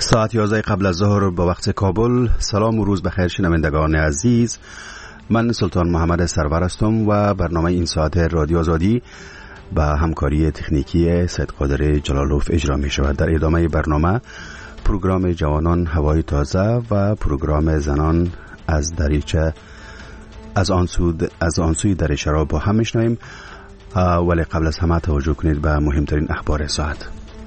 ساعت 11 قبل از ظهر با وقت کابل. سلام و روز بخیر شنوندگان عزیز، من سلطان محمد سرور هستم و برنامه این ساعت رادیو آزادی با همکاری تکنیکی سید قادر جلالوف اجرا می شود. در ادامه برنامه پروگرام جوانان هوای تازه و پروگرام زنان از دریچه از آن سوی دریچه را با هم میشنویم، ولی قبل از همه توجه کنید به مهمترین اخبار ساعت.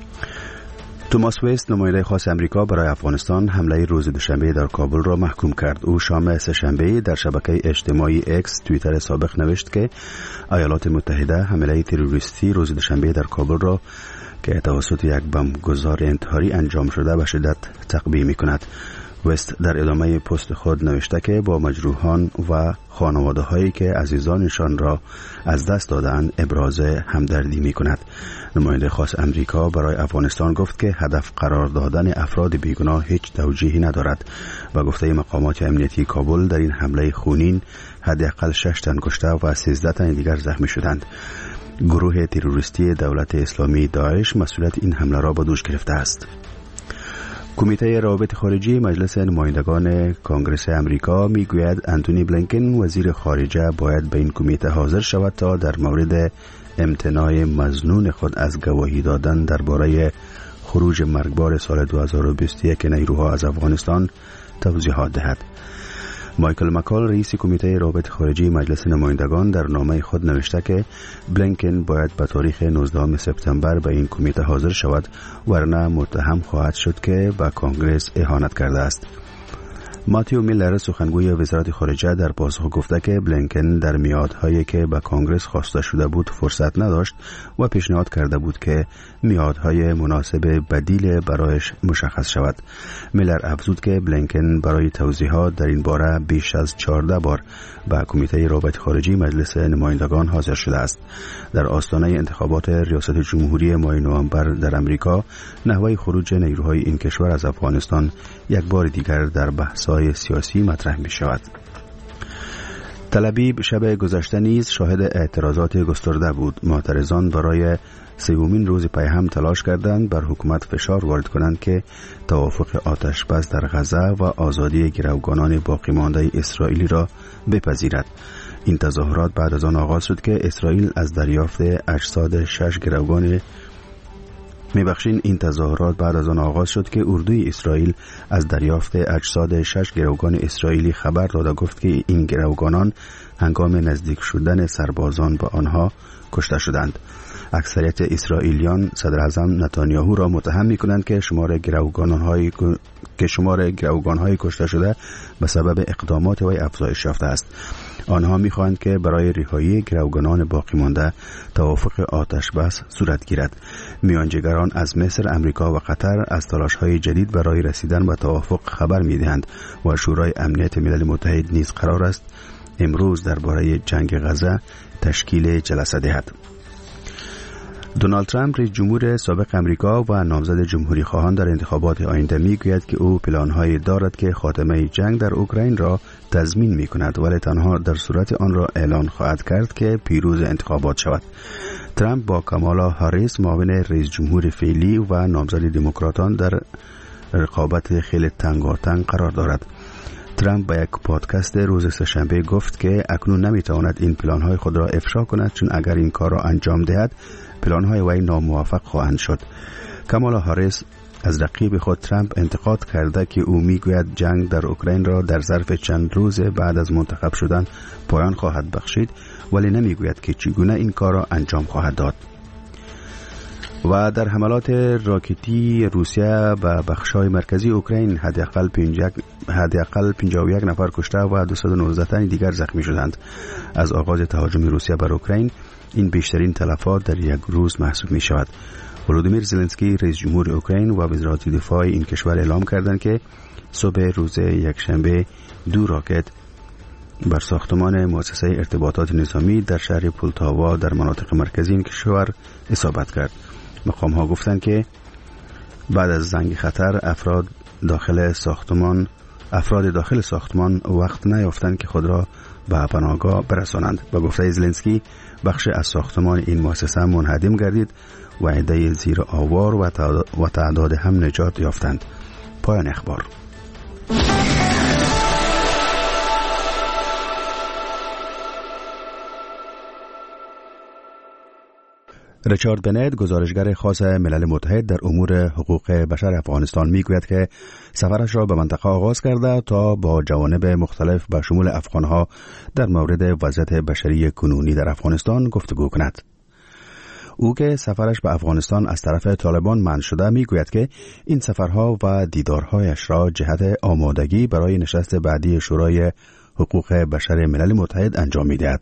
توماس ویست، نماینده خاص امریکا برای افغانستان، حمله روز دوشنبه در کابل را محکوم کرد. او شام سه‌شنبه در شبکه اجتماعی اکس توییتر سابق نوشت که ایالات متحده حمله تروریستی روز دوشنبه در کابل را که توسط یک بمبگذار انتحاری انجام شده به شدت تقبیح می‌کند. وست در ادامه پست خود نوشته که با مجروحان و خانواده هایی که عزیزانشان را از دست دادند ابراز همدردی می کند. نماینده خاص امریکا برای افغانستان گفت که هدف قرار دادن افراد بیگناه هیچ توجیهی ندارد و گفته مقامات امنیتی کابل در این حمله خونین حداقل 6 تن کشته و 13 تن دیگر زخمی شدند. گروه تروریستی دولت اسلامی داعش مسئولیت این حمله را به دوش گرفته است. کمیته روابط خارجی مجلس نمایندگان کنگره امریکا میگوید انتونی بلینکن وزیر خارجه باید به این کمیته حاضر شود تا در مورد امتناع مظنون خود از گواهی دادن درباره خروج مرگبار سال 2021 نیروها از افغانستان توضیحات دهد. مایکل مکال، رئیس کمیته روابط خارجی مجلس نمایندگان، در نامه خود نوشته که بلینکن باید به تاریخ 19 سپتامبر به این کمیته حاضر شود، ورنه متهم خواهد شد که به کنگره اهانت کرده است. ماتیو میلر، سخنگوی وزارت خارجه، در پاسخ گفته که بلینکن در میعادهایی که به کنگره خواسته شده بود فرصت نداشت و پیشنهاد کرده بود که میعادهای مناسب بدیل برایش مشخص شود. میلر افزود که بلینکن برای توضیحات در این باره بیش از 14 بار به کمیته روابط خارجی مجلس نمایندگان حاضر شده است. در آستانه انتخابات ریاست جمهوری ماه نوامبر در امریکا، نحوه خروج نیروهای این کشور از افغانستان یک بار دیگر در بحث‌های سیاسی مطرح می شود. تل-ابیب شب گذشته نیز شاهد اعتراضات گسترده بود. معترضان برای سومین روز پی هم تلاش کردند بر حکومت فشار وارد کنند که توافق آتش بس در غزه و آزادی گروگانان باقی مانده اسرائیلی را بپذیرد. این تظاهرات بعد از آن آغاز شد که اسرائیل از دریافت اجساد 6 گروگان اردوی اسرائیل از دریافت اجساد 6 گروگان اسرائیلی خبر داده گفت که این گروگانان هنگام نزدیک شدن سربازان به آنها کشته شدند. اکثریت اسرائیلیان صدر اعظم نتانیاهو را متهم می‌کنند که شمار گروگان‌های کشته شده به سبب اقدامات وی افزایش یافته است. آنها می‌خواهند که برای رهایی گروگانان باقی مانده توافق آتش بس صورت گیرد. میانجیگران از مصر، امریکا و قطر از تلاش‌های جدید برای رسیدن به توافق خبر می‌دهند و شورای امنیت ملل متحد نیز قرار است امروز درباره جنگ غزه تشکیل جلسه دهد. دونالد ترامپ، رئیس جمهور سابق امریکا و نامزد جمهوری خواهان در انتخابات آینده، میگوید که او پلان‌هایی دارد که خاتمه جنگ در اوکراین را تضمین می‌کند، ولی تنها در صورت آن را اعلان خواهد کرد که پیروز انتخابات شود. ترامپ با کامالا هاریس، معاون رئیس جمهور فعلی و نامزد دموکراتان، در رقابت خیلی تنگاتنگ قرار دارد. ترامپ با یک پادکست روز سه‌شنبه گفت که اکنون نمیتواند این پلان‌های خود را افشا کند، چون اگر این کار را انجام دهد پلان‌های وی ناموفق خواهند شد. کامالا هاریس از رقیب خود ترامپ انتقاد کرده که او میگوید جنگ در اوکراین را در ظرف چند روز بعد از منتخب شدن پایان خواهد بخشید، ولی نمیگوید که چگونه این کار را انجام خواهد داد. و در حملات راکتی روسیه به بخش‌های مرکزی اوکراین حداقل 51 نفر کشته و 219 تن دیگر زخمی شدند. از آغاز تهاجم روسیه بر اوکراین این بیشترین تلفات در یک روز محسوب می شود. ولودیمیر زلنسکی، رئیس جمهور اوکراین، و وزارت دفاع این کشور اعلام کردند که صبح روز یکشنبه 2 راکت بر ساختمان مؤسسه ارتباطات نظامی در شهر پولتاوا در مناطق مرکزی این کشور اصابت کرد. مقام ها گفتند که بعد از زنگ خطر افراد داخل ساختمان وقت نیافتند که خود را به پناهگاه برسانند. با گفته زلنسکی، بخش از ساختمان این مؤسسه منهدم گردید و عده زیر آوار و تعداد هم نجات یافتند. پایان اخبار. ریچارد بنت، گزارشگر خاص ملل متحد در امور حقوق بشر افغانستان، میگوید که سفرش را به منطقه آغاز کرده تا با جوانب مختلف به شمول افغانها در مورد وضعیت بشری کنونی در افغانستان گفتگو کند. او که سفرش به افغانستان از طرف طالبان منع شده، میگوید که این سفرها و دیدارهایش را جهت آمادگی برای نشست بعدی شورای حقوق بشر ملل متحد انجام می‌دهد.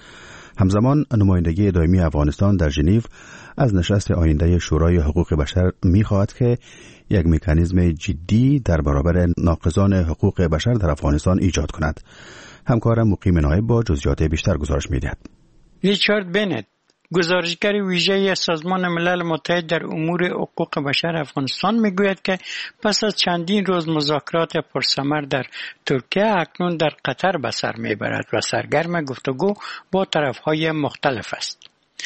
همزمان نمایندگی دائمی افغانستان در ژنو از نشست آینده شورای حقوق بشر می‌خواهد که یک مکانیزم جدی در برابر ناقضان حقوق بشر در افغانستان ایجاد کند. همکارم مقیم نایب با جزئیات بیشتر گزارش می‌دهد. ریچارد بنت، گزارشگر ویژه سازمان ملل متحد در امور حقوق بشر افغانستان، میگوید که پس از چندین روز مذاکرات پرثمر در ترکیه، اکنون در قطر به سر میبرد و سرگرم گفتگو با طرفهای مختلف است.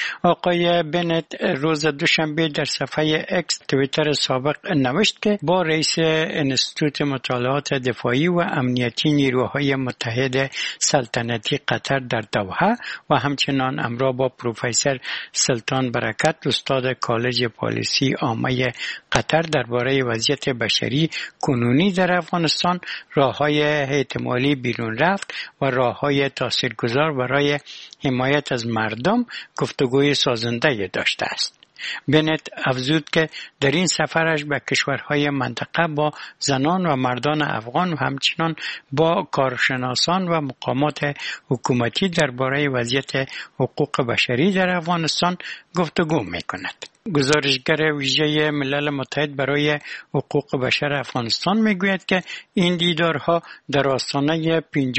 آقای بنت روز دوشنبه در صفحه اکس توییتر سابق نوشت که با رئیس انستیتوت مطالعات دفاعی و امنیتی نیروهای متحد سلطنتی قطر در دوحه و همچنان همراه با پروفسور سلطان برکت، استاد کالج پالیسی عامه قطر، درباره وضعیت بشری کنونی در افغانستان، راه‌های احتمالی بیرون رفت و راه‌های تاثیرگذار برای حمایت از مردم گفتگوی سازنده داشته است. بنت افزود که در این سفرش به کشورهای منطقه با زنان و مردان افغان و همچنین با کارشناسان و مقامات حکومتی درباره وضعیت حقوق بشری در افغانستان گفتگو می‌کند. گزارشگر ویژه ملل متحد برای حقوق بشر افغانستان میگوید که این دیدارها در آستانه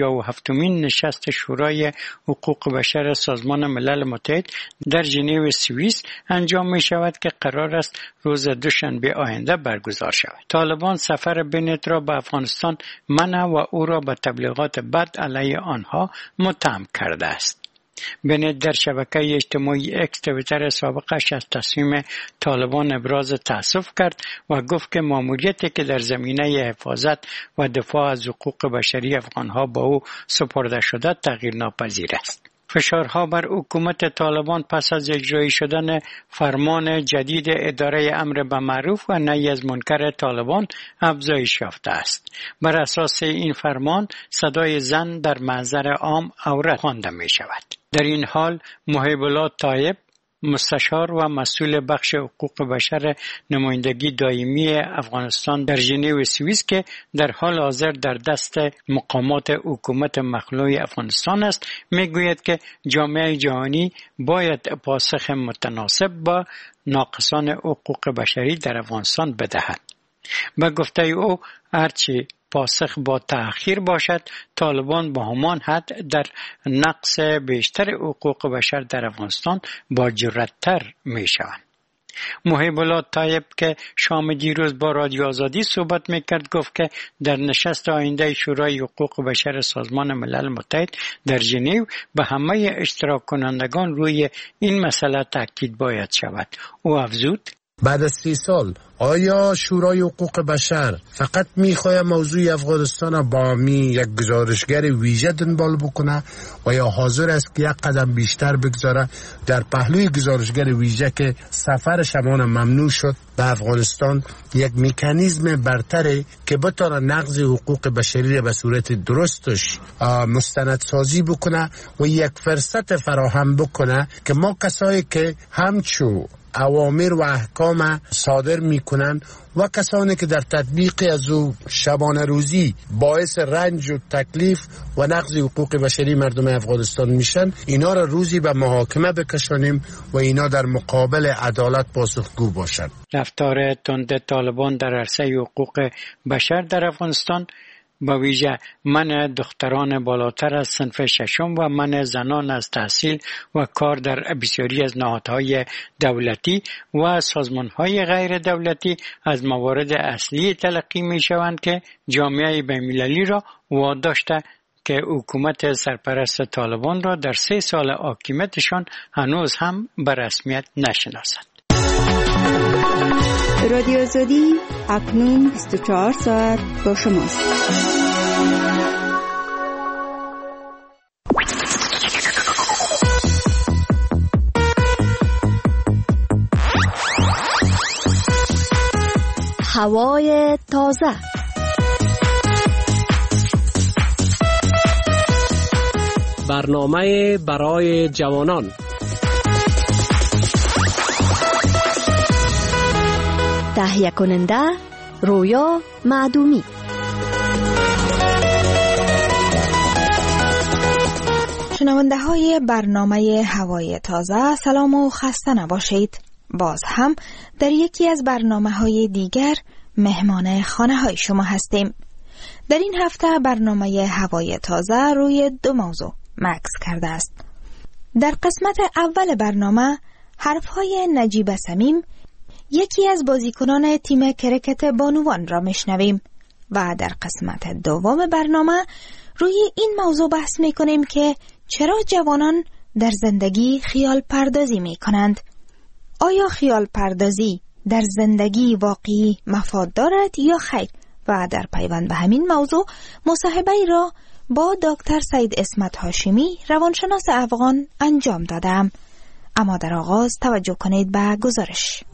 57مین نشست شورای حقوق بشر سازمان ملل متحد در ژنو سوئیس انجام می شود که قرار است روز دوشنبه آینده برگزار شود. طالبان سفر بنت را به افغانستان منع و او را به تبلیغات بد علیه آنها متهم کرده است. بنت در شبکه اجتماعی اکس توییتر سابقش از تصمیم طالبان ابراز تأسف کرد و گفت که ماموریتی که در زمینه حفاظت و دفاع از حقوق بشری افغانها با او سپرده شده تغییر ناپذیر است. فشارها بر حکومت طالبان پس از اجرایی شدن فرمان جدید اداره امر به معروف و نهی از منکر طالبان افزایش یافته است. بر اساس این فرمان صدای زن در محضر عام عورت خوانده می شود. در این حال محب الله طایب، مستشار و مسئول بخش حقوق بشر نمایندگی دائمی افغانستان در ژنو سوئیس که در حال حاضر در دست مقامات حکومت مخلوع افغانستان است، میگوید که جامعه جهانی باید پاسخ متناسب با ناقصان حقوق بشری در افغانستان بدهد. به گفته او هرچی پاسخ با تأخیر باشد، طالبان با همان حد در نقص بیشتر حقوق بشر در افغانستان با جرأت‌تر می شوند. محب الله طایب که شام دیروز با رادیو آزادی صحبت میکرد گفت که در نشست آینده شورای حقوق بشر سازمان ملل متحد در ژنو به همه اشتراک کنندگان روی این مسئله تاکید باید شود. او افزود: بعد از 30 سال آیا شورای حقوق بشر فقط میخواه موضوع افغانستان با یک گزارشگر ویژه دنبال بکنه و یا حاضر است که یک قدم بیشتر بگذاره در پهلوی گزارشگر ویژه که سفر شمان ممنوع شد به افغانستان یک مکانیزم برتره که بتونه نقض حقوق بشری به صورت درستش مستندسازی بکنه و یک فرصت فراهم بکنه که ما کسایی که همچو اوامر و احکام صادر میکنن و کسانی که در تطبیق از او شبانه روزی باعث رنج و تکلیف و نقض حقوق بشری مردم افغانستان میشن، اینا را روزی به محاکمه بکشانیم و اینا در مقابل عدالت پاسخگو باشند. رفتار تند طالبان در عرصه حقوق بشر در افغانستان، با ویژه منع دختران بالاتر از صنف ششم و منع زنان از تحصیل و کار در بسیاری از نهادهای دولتی و سازمانهای غیر دولتی از موارد اصلی تلقی می شوند که جامعه بین‌المللی را واداشته که حکومت سرپرست طالبان را در 3 سال حاکمیتشان هنوز هم به رسمیت نشناسد. رادیو آزادی اکنون 24 ساعت با شماست. هوای تازه. برنامه برای جوانان. تهیه کننده رویا معدومی. شنونده های برنامه هوای تازه، سلام و خسته نباشید. باز هم در یکی از برنامه های دیگر مهمان خانه های شما هستیم. در این هفته برنامه هوای تازه روی دو موضوع مکس کرده است. در قسمت اول برنامه حرفهای نجیب صمیم، یکی از بازیکنان تیم کرکت بانوان را میشنویم و در قسمت دوم برنامه روی این موضوع بحث میکنیم که چرا جوانان در زندگی خیال پردازی میکنند. آیا خیال پردازی در زندگی واقعی مفاد دارد یا خیر؟ و در پیوند به همین موضوع مصاحبه را با دکتر سید اسمت هاشمی، روانشناس افغان انجام دادم. اما در آغاز توجه کنید به گزارش.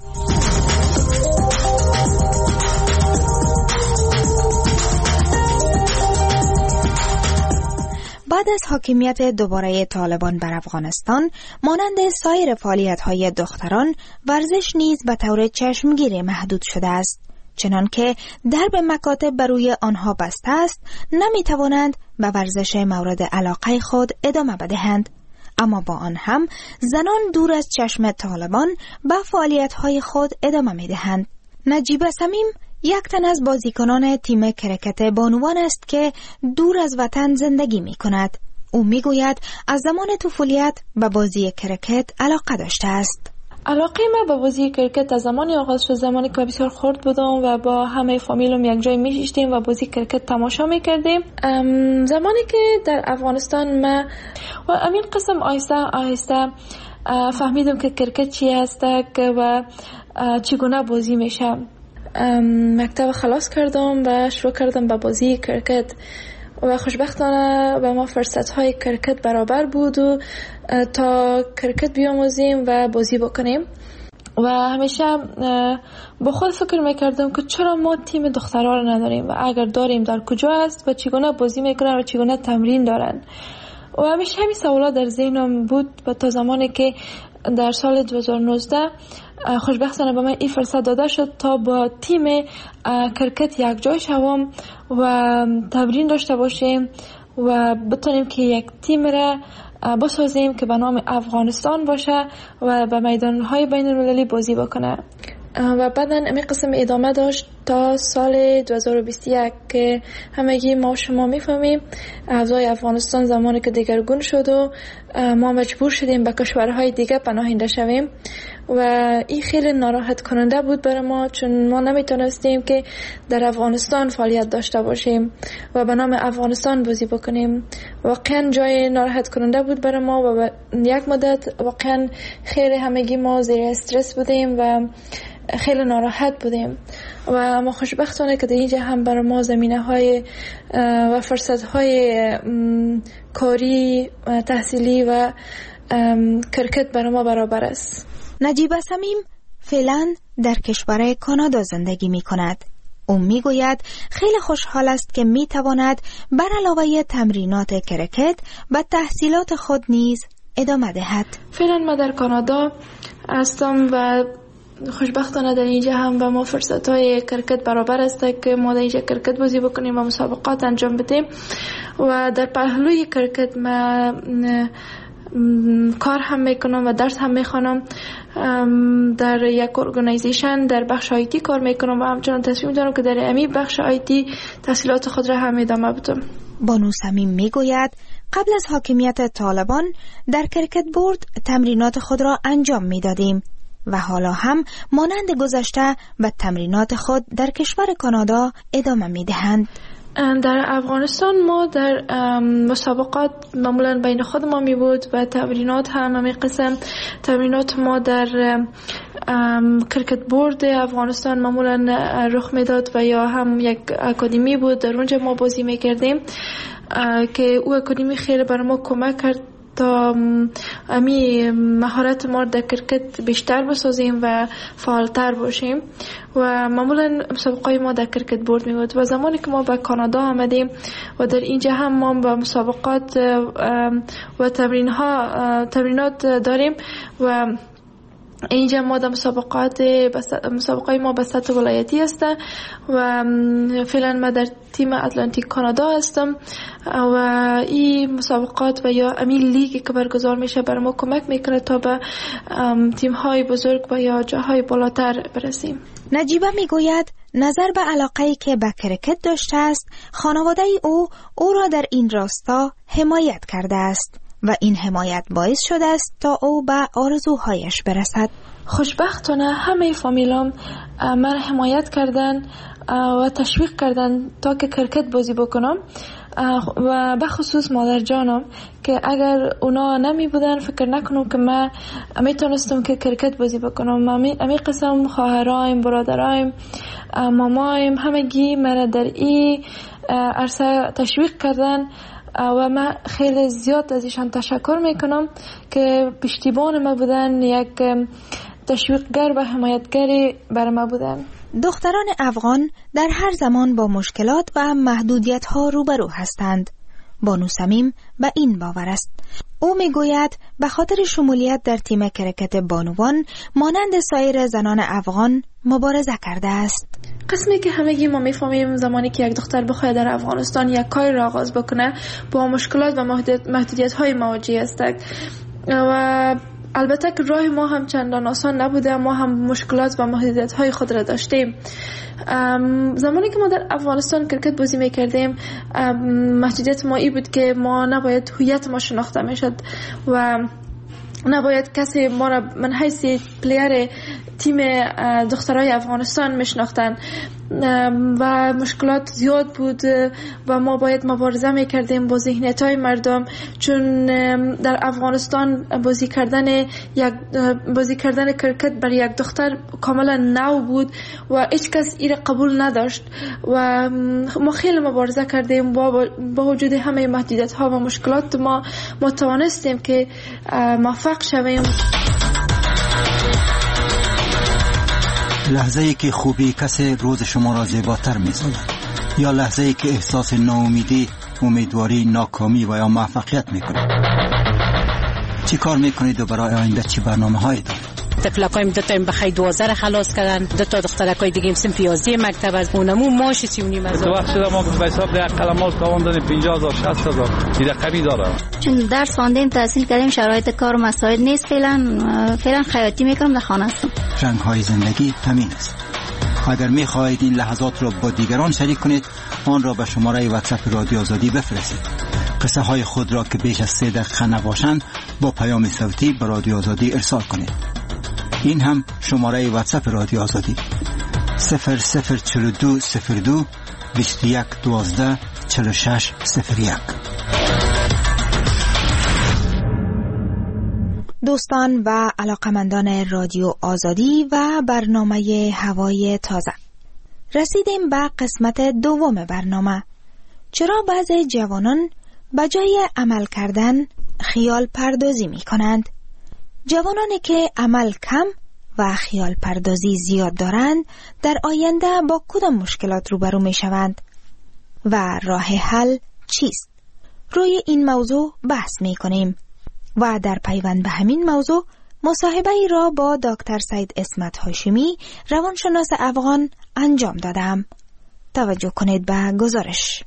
بعد از حاکمیت دوباره طالبان بر افغانستان، مانند سایر فعالیت‌های دختران، ورزش نیز به طور چشمگیر محدود شده است. چنانکه درب مکاتب بر روی آنها بسته است، نمی‌توانند به ورزش مورد علاقه خود ادامه بدهند. اما با آن هم زنان دور از چشم طالبان به فعالیت‌های خود ادامه می‌دهند. نجیب صمیم یک تن از بازیکنان تیم کرکت بانوان است که دور از وطن زندگی می کند. او می گوید از زمان طفولیت به بازی کرکت علاقه داشته است. علاقه ما به بازی کرکت از زمانی آغاز شد، زمانی که بسیار خرد بودم و با همه فامیلم یک جای می شدیم و بازی کرکت تماشا می کردیم. زمانی که در افغانستان ما و امین قسم آهسته فهمیدم که کرکت چی است و چگونه بازی میشه. مکتب خلاص کردم و شروع کردم به بازی کرکت و خوشبختانه به ما فرصت‌های کرکت برابر بود و تا کرکت بیاموزیم و بازی بکنیم و همیشه با خود فکر میکردم که چرا ما تیم دخترها رو نداریم و اگر داریم در کجا است و چگونه بازی میکنن و چگونه تمرین دارن. و همیشه همین سوالات در ذهنم بود و تا زمانی که در سال 2019 خوشبختانه به من این فرصت داده شد تا با تیم کرکت یک جای شوم و تمرین داشته باشیم و بتونیم که یک تیم را بسازیم که به نام افغانستان باشه و به میدانهای بین المللی بازی بکنه. و بعدا این قسم ادامه داشت تا سال 2021 که همگی ما شما میفهمیم اوضاع افغانستان زمانی که دگرگون شد و ما مجبور شدیم به کشورهای دیگه پناهنده شویم و این خیلی ناراحت کننده بود برای ما، چون ما نمیتونستیم که در افغانستان فعالیت داشته باشیم و به نام افغانستان بازی بکنیم. واقعا جای ناراحت کننده بود برای ما و یک مدت واقعا خیلی همگی ما زیر استرس بودیم و خیلی ناراحت بودیم و ما خوشبختانه که در اینجا هم برای ما زمینه های و فرصت های کاری تحصیلی و کرکت برای ما برابر است. نجیب صمیم فعلا در کشور کانادا زندگی می کند. او می گوید خیلی خوشحال است که می تواند بر علاوه تمرینات کرکت و تحصیلات خود نیز ادامه دهد. فعلا ما در کانادا هستم و خوشبختانه در اینجا هم به ما فرصت های کرکت برابر است که ما در اینجا کرکت بازی بکنیم و مسابقات انجام بدیم و در پهلوی کرکت ما کار هم میکنم و درس هم میخوانم. در یک ارگانیزیشن در بخش آیتی کار میکنم و همچنان تصمیم دارم که در امی بخش آیتی تحصیلات خود را هم ادامه بدم. بانو صمیم میگوید قبل از حاکمیت طالبان در کرکت بورد تمرینات خود را انجام میدادیم و حالا هم مانند گذشته به تمرینات خود در کشور کانادا ادامه میدهند. در افغانستان ما در مسابقات معمولا بین خود ما می بود و تمرینات هم همی قسم تمرینات ما در کرکت بورد افغانستان معمولا رخ میداد و یا هم یک اکادمی بود، در اونجا ما بازی میکردیم که او اکادمی خیلی برای ما کمک کرد تا امی مهارت ما در کرکت بیشتر بسازیم و فعالتر باشیم و معمولا مسابقات ما در کرکت بورد می بود. و زمانی که ما به کانادا آمدیم و در اینجا هم ما به مسابقات و تمرینات داریم و اینجا ما در مسابقات ما به سطح ولایتی است و فعلا ما در تیم اتلانتیک کانادا هستم و این مسابقات و یا امی لیگی که برگزار میشه برای ما کمک میکنه تا به تیم های بزرگ و یا جاهای بالاتر برسیم. نجیبه میگوید نظر به علاقه‌ای که به کرکت داشته است، خانواده او را در این راستا حمایت کرده است و این حمایت باعث شده است تا او به آرزوهایش برسد. خوشبختانه همه فامیلام من حمایت کردن و تشویق کردن تا که کرکت بازی بکنم و به خصوص مادر جانم که اگر اونا نمی بودن فکر نکنم که من میتونستم که کرکت بازی بکنم. امی قسم خواهرایم، برادرایم، مامایم همگی من در این عرصه تشویق کردن و من خیلی زیاد از ایشان تشکر میکنم که پشتیبان ما بودن، یک تشویقگر و حمایتگری برای ما بودن. دختران افغان در هر زمان با مشکلات و محدودیت ها روبرو هستند. بانو صمیم به این باور است. او میگوید به خاطر شمولیت در تیم کرکت بانوان مانند سایر زنان افغان مبارزه کرده است. قسمی که همگی ما میفهمیم زمانی که یک دختر بخواد در افغانستان یک کاری را آغاز بکنه با مشکلات و محدودیت های مواجه است و البته که راه ما هم چندان آسان نبوده، ما هم مشکلات و محدودیت های خود را داشتیم. زمانی که ما در افغانستان کرکت بازی میکردیم محدودیت ما ای بود که ما نباید هویت ما شناخته میشد و نباید کسی ما را من حیث پلیر تیم دخترای افغانستان میشناختن و مشکلات زیاد بود و ما باید مبارزه میکردیم با ذهنیت‌های مردم، چون در افغانستان بازی کردن کرکت برای یک دختر کاملا نو بود و هیچ کس این قبول نداشت و ما خیلی مبارزه کردیم با وجود همه محدودیت‌ها و مشکلات ما توانستیم که موفق شویم. لحظه‌ای که خوبی کسی روز شما را زیباتر می‌سازد یا لحظه‌ای که احساس ناامیدی، امیدواری، ناکامی و یا موفقیت می‌کنید. چی کار می‌کنید و برای آینده چی برنامه‌هایی دارید؟ تفلکایم دو تا بخای 2000 خلاص کردن، دو تا دخترکای دیگه صنف 11 مکتب از اونمو ماش 39 هزار. تو وقت شده ما به حساب یک قلمال تاوان دادیم 50000 60000 این رقمی داره. چون درس خواندیم تحصیل کردیم شرایط کار مساعد نیست، فعلا خیاطی میکنم در خانه هستم. رنگ‌های زندگی همین است. اگر می‌خواهید این لحظات را با دیگران شریک کنید آن را به شماره واتساپ رادیو آزادی بفرستید. قصه های خود را که بیش از 3 دقیقه نباشند با پیام صوتی به رادیو آزادی ارسال کنید. این هم شماره واتساپ رادیو آزادی 004202 2112 4601. دوستان و علاقمندان رادیو آزادی و برنامه هوای تازه، رسیدیم به قسمت دوم برنامه. چرا بعضی جوانان به جای عمل کردن خیال پردازی می کنند؟ جوانانی که عمل کم و خیال پردازی زیاد دارند در آینده با کدام مشکلات روبرو می شوند و راه حل چیست؟ روی این موضوع بحث می کنیم و در پیوند به همین موضوع مصاحبه ای را با دکتر سید اسمت هاشمی روانشناس افغان انجام دادم. توجه کنید به گزارش.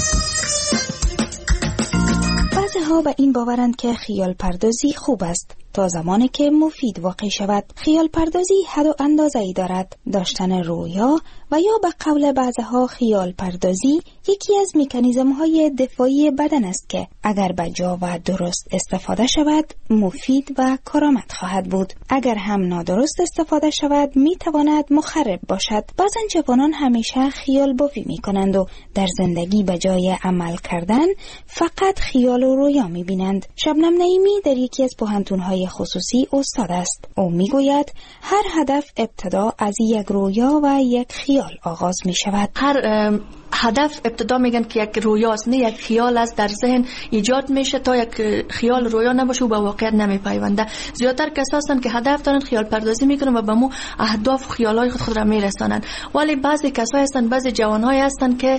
بعضی ها به این باورند که خیال پردازی خوب است تا زمانی که مفید واقع شود. خیال پردازی حد و اندازه‌ای دارد. داشتن رویا و یا به قول بعضها خیال پردازی یکی از مکانیزم‌های دفاعی بدن است که اگر به جا و درست استفاده شود مفید و کارآمد خواهد بود. اگر هم نادرست استفاده شود میتواند مخرب باشد. بعضن جوانان همیشه خیال بافی میکنند و در زندگی به جای عمل کردن فقط خیال و رویا میبینند. شبنم نعیمی در یکی از پوهنتون‌های خصوصی استاد است. او میگوید هر هدف ابتدا از یک رویا و یک خیال آغاز میشود. هر هدف ابتدا میگن که یک رویاست، نه یک خیال است در ذهن ایجاد میشه. تا یک خیال رویا نباشه و به واقعیت نمیپیونده. زیادتر کسایی هستند که هدف دارن خیال پردازی میکنن و به مو اهداف و خیالای خود را میرسانن. ولی بعضی کسایی هستند، بعضی جوانهایی هستند که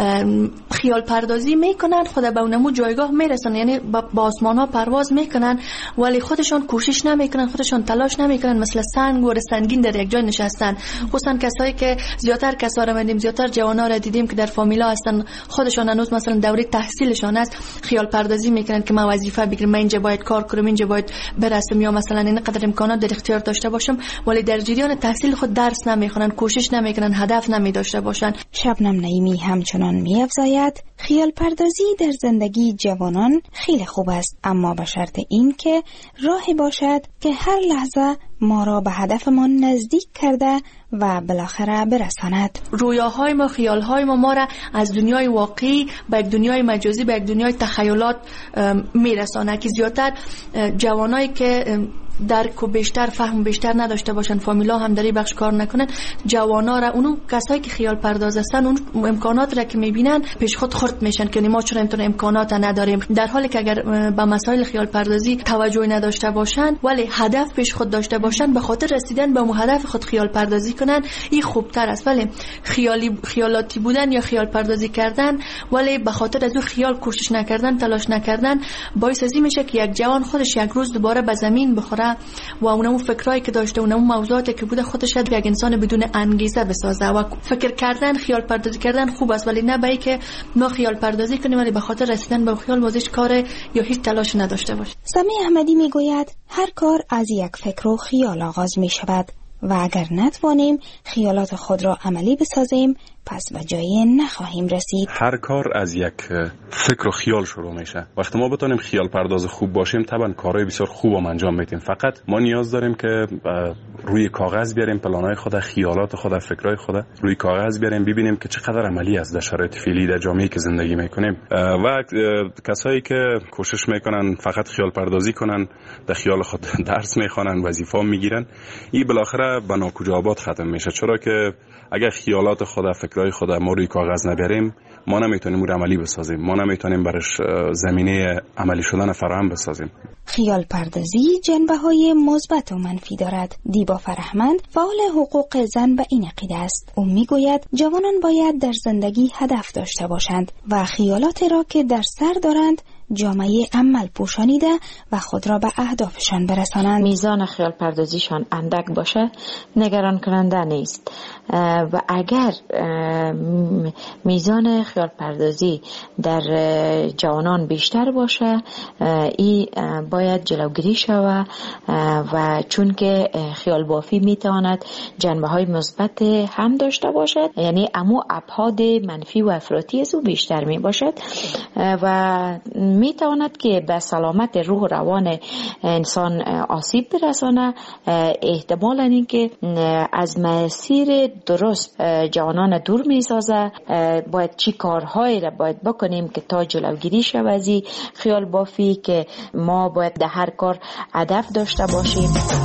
خیال پردازی میکنن، خود به اونمو جایگاه میرسن، یعنی با آسمان ها پرواز میکنن ولی خودشان کوشش نمیکنن، خودشان تلاش نمیکنن، مثل سنگ و سنگین در یک جای نشستن. خصوصا کسایی که زیادتر کسا را دیدیم، زیادتر جوانا را دیدیم که در فامیلا هستن، خودشان هنوز مثلا دوره تحصیلشان است، خیال پردازی میکنن که من وظیفه بگیرم، من اینجا باید کار کنم، اینجا باید برسم، یا مثلا اینقدر امکانات در اختیار داشته باشم، ولی در جریان تحصیل خود درس نمیخونن، کوشش نمیکنن، هدف نمیداشته باشن. شبنم نعیمی همچنان میافزاید خیال پردازی در زندگی جوانان خیلی خوب است، اما به شرط این که راهی باشد که هر لحظه ما را به هدفمان نزدیک کرده و بالاخره برساند. رویاهای ما، خیالهای ما را از دنیای واقعی به یک دنیای مجازی، به یک دنیای تخیلات میرسانه که زیادتر جوانایی که درک و بیشتر فهم بیشتر نداشته باشن، فامیلا هم در این بخش کار نکنن، جوانا را، اونو کسایی که خیال پرداز هستن، اون امکانات را که میبینن پیش خود خرد میشن که ما چرا اینطور امکانات نداریم، در حالی که اگر به مسائل خیال پردازی توجه نداشته باشن ولی هدف پیش خود داشته باشن، به خاطر رسیدن به اون هدف خود خیال پردازی کنن، این خوبتر است. ولی خیالاتی بودن یا خیال پردازی کردن ولی به خاطر از اون خیال کوشش نکردن، تلاش نکردن، باعث ازی میشه که یک جوان خودش یک روز دوباره به زمین بخوره و اونمو فکرایی که داشته، اونمو موضوعاتی که بوده، خودش یک انسان بدون انگیزه بسازه. و فکر کردن، خیال پردازی کردن خوب است، ولی نه به اینکه ما خیال پردازی کنیم ولی به خاطر رسیدن به خیال وازش کار یا هیچ تلاش نداشته باشیم. سمیع احمدی میگوید هر کار از یک فکر و خیال آغاز می شود و اگر نتوانیم خیالات خود را عملی بسازیم پس به جایی نخواهیم رسید. هر کار از یک فکر و خیال شروع میشه. وقتی ما بتونیم خیال پرداز خوب باشیم طبعا کارهای بسیار خوب هم انجام میدیم. فقط ما نیاز داریم که روی کاغذ بیاریم پلانهای خود، خیالات خود، فکرهای خود روی کاغذ بیاریم، ببینیم که چقدر عملی است در شرایط فعلی در جامعه‌ای که زندگی میکنیم. و کسایی که کوشش میکنن فقط خیال پردازی کنن، در خیال خود درس میخوانن، وظیفه میگیرن، این بالاخره به ناکجا ختم میشه. چرا که اگر خیالات خود، فکرهای خود ما روی کاغذ نبریم، ما نمیتونیم اون عملی بسازیم، ما نمیتونیم برش زمینه عملی شدن فراهم بسازیم. خیال پردازی جنبه‌های مثبت و منفی دارد. دیبا فرهمند فعال حقوق زن به این عقیده است. او میگوید جوانان باید در زندگی هدف داشته باشند و خیالات را که در سر دارند جامعه عمل پوشانیده و خود را به اهدافشان برسانند. میزان خیال پردازیشان اندک باشه نگران کننده نیست و اگر میزان خیال پردازی در جوانان بیشتر باشه این باید جلوگیری شود و چون که خیال بافی میتواند جنبه های مثبت هم داشته باشد، یعنی اما ابعاد منفی و افراطی از او بیشتر می باشد و میتواند که به سلامت روح و روان انسان آسیب برسانه. احتمالاً این که از مسیر درست جوانان دور میسازه. باید چی کارهایی را باید بکنیم که تا جلوگیری شود از خیال بافی، که ما باید در هر کار هدف داشته باشیم.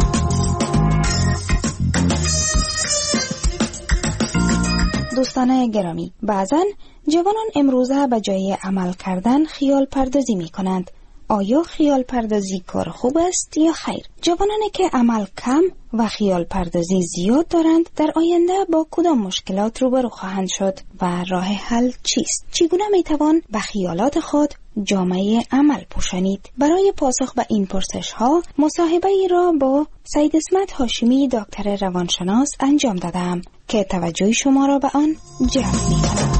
دوستان گرامی، بعضن جوانان امروزه به جای عمل کردن خیال پردازی می کنند. آیا خیال پردازی کار خوب است یا خیر؟ جوانانی که عمل کم و خیال پردازی زیاد دارند در آینده با کدام مشکلات روبرو خواهند شد و راه حل چیست؟ چگونه می توان به خیالات خود جامعه عمل پوشانید؟ برای پاسخ به این پرسش ها مصاحبه ای را با سید اسمت هاشمی دکتر روانشناس انجام دادم که توجه شما را به آن جلب می کنم.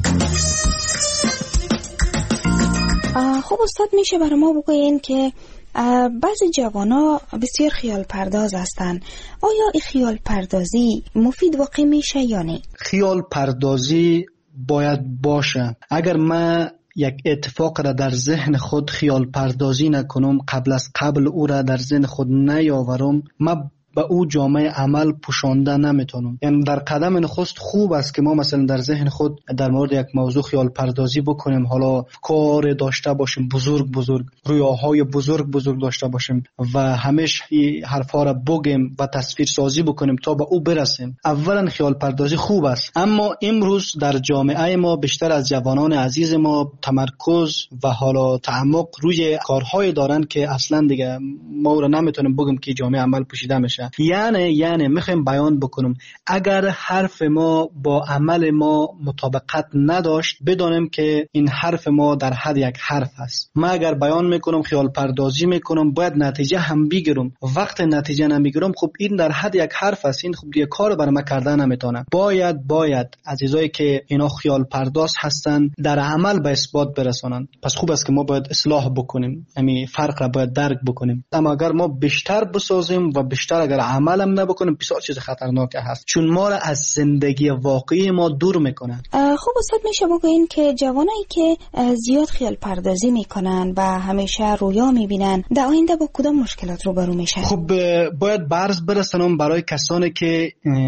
خب استاد، میشه برای ما بگوین که بعضی جوانا بسیار خیال پرداز هستند. آیا این خیال پردازی مفید واقع میشه یا نه؟ خیال پردازی باید باشه. اگر من یک اتفاق را در ذهن خود خیال پردازی نکنم، قبل او را در ذهن خود نیاورم، من به او جامعه عمل پوشانده نمیتونم. یعنی در قدم نخست خوب است که ما مثلا در ذهن خود در مورد یک موضوع خیال پردازی بکنیم، حالا کار داشته باشیم بزرگ، رویاهای بزرگ داشته باشیم و همیشه این حرفا را بگیم و تصویر سازی بکنیم تا به او برسیم. اولا خیال پردازی خوب است، اما امروز در جامعه ما بیشتر از جوانان عزیز ما تمرکز و حالا تعمق روی کارهای دارن که اصلا دیگه ما را نمیتونیم بگیم که جامعه عمل پوشیده میشه. یعنی میخوایم بیان بکنم اگر حرف ما با عمل ما مطابقت نداشت، بدانیم که این حرف ما در حد یک حرف است. من اگر بیان میکنم خیال پردازی میکنم، باید نتیجه هم بگیرم. وقت نتیجه نمیگیرم، خب این در حد یک حرف است، این خب دیگه کار برای من کردن نمیتونه. باید عزیزایی که اینا خیال پرداز هستن در عمل به اثبات برسانن. پس خوب است که ما باید اصلاح بکنیم، یعنی فرق را باید درک بکنیم. اما اگر ما بیشتر بسازیم و بیشتر اگر عملم نبکنیم، بسیار چیز خطرناک هست، چون ما را از زندگی واقعی ما دور میکنن. خب استاد میشه بگوین که جوانایی که زیاد خیال پردازی میکنن و همیشه رویا میبینن در آینده با کدام مشکلات روبرو میشن؟ خب باید برز برسانم برای کسانی که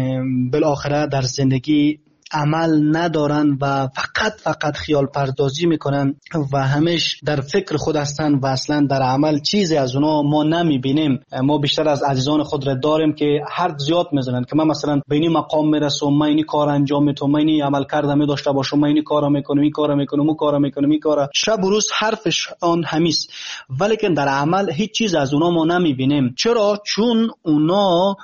بالاخره در زندگی عمل ندارن و فقط خیال پردازی میکنن و همیشه در فکر خود هستن و اصلا در عمل چیزی از اونا ما نمیبینیم. ما بیشتر از عزیزان خود را داریم که حرف زیاد میزنن که من مثلا به این مقام میرسم، من این کار انجام میدم، من این عمل کردم داشته باشم، من این کارا میکنم، این کارا میکنم، اون کارا میکنم، این کارا، شب و روز حرفش آن همیست، ولی که در عمل هیچ چیز از اونا ما نمیبینیم. چرا؟ چون اونا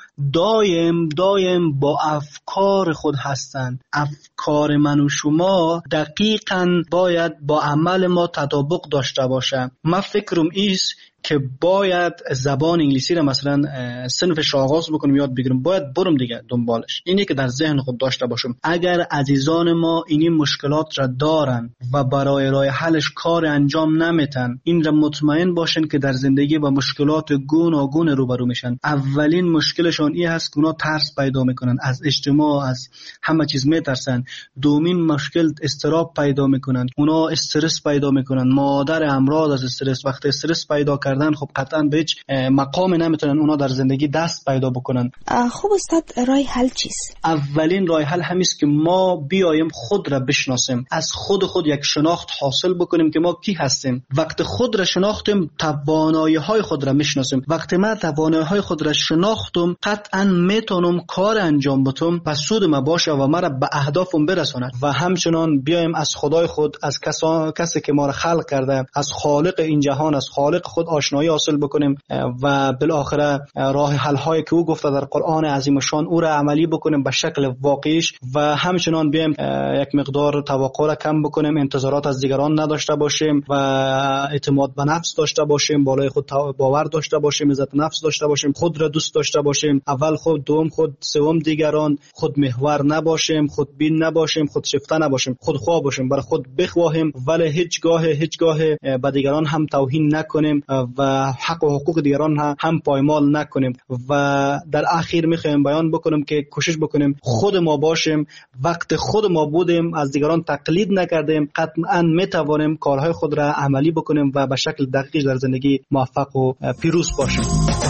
دایم با افکار خود هستن. افکار من و شما دقیقاً باید با عمل ما تطابق داشته باشه. من فکرم ایست که باید زبان انگلیسی را مثلا صنفش آغاز بکنم، یاد بگیرم، باید برم دیگه دنبالش. اینی که در ذهن خود داشته باشم. اگر عزیزان ما اینی مشکلات را دارن و برای راه حلش کار انجام نمیتن، این را مطمئن باشن که در زندگی با مشکلات گوناگون روبرو میشن. اولین مشکلشون این هست که اونا ترس پیدا میکنن از اجتماع، از همه چیز میترسن. دومین مشکل اضطراب پیدا میکنن، اونا استرس پیدا میکنن، مادر امراض از استرس. وقتی استرس پیدا کردن، خب قطعا به هیچ مقام نمیتونن اونا در زندگی دست پیدا بکنن. خب استاد، راه حل چیست؟ اولین راه حل همیست که ما بیایم خود را بشناسیم، از خود یک شناخت حاصل بکنیم که ما کی هستیم. وقت خود را شناختیم، توانایی‌های خود را میشناسیم. وقتی من توانایی‌های خود را شناختم، قطعا میتونم کار انجام بدم و سود ما باشه و مرا به اهدافم برساند. و همچنان بیایم از خدای خود، از کسی که ما را خلق کرده، از خالق این جهان، از خالق خود آشنایی حاصل بکنیم و بالاخره راه حل هایی که او گفته در قرآن عظیم شان او را عملی بکنیم به شکل واقعیش. و همچنان بیایم یک مقدار توقع را کم بکنیم، انتظارات از دیگران نداشته باشیم و اعتماد به نفس داشته باشیم، بالای خود باور داشته باشیم، عزت نفس داشته باشیم، خود را دوست داشته باشیم، اول خود، دوم خود، سوم دیگران، خود محور نباشیم، خود بین نباشیم، خود شفته نباشیم، خود خواه باشیم، برای خود بخواهیم ولی هیچگاه به دیگران هم توهین نکنیم و حق و حقوق دیگران هم پایمال نکنیم. و در اخیر میخوایم بیان بکنم که کوشش بکنیم خود ما باشیم. وقت خود ما بودیم، از دیگران تقلید نکردیم، قطعا میتوانیم کارهای خود را عملی بکنیم و به شکل دقیق در زندگی موفق و پیروز باشیم.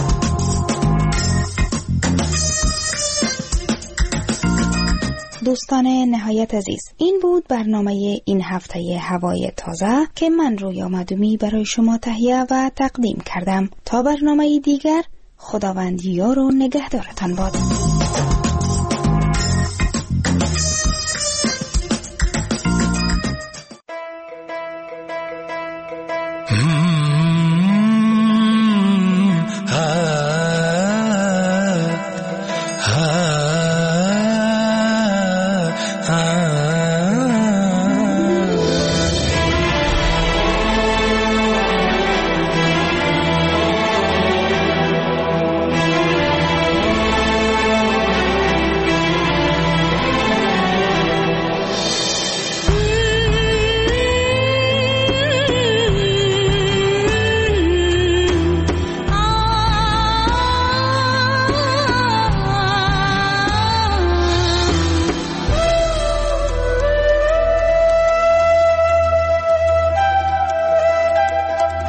دوستان نهایت عزیز، این بود برنامه این هفته هوای تازه که من رویا مدومی برای شما تهیه و تقدیم کردم. تا برنامه دیگر، خداوند یار و نگهدارتان باد.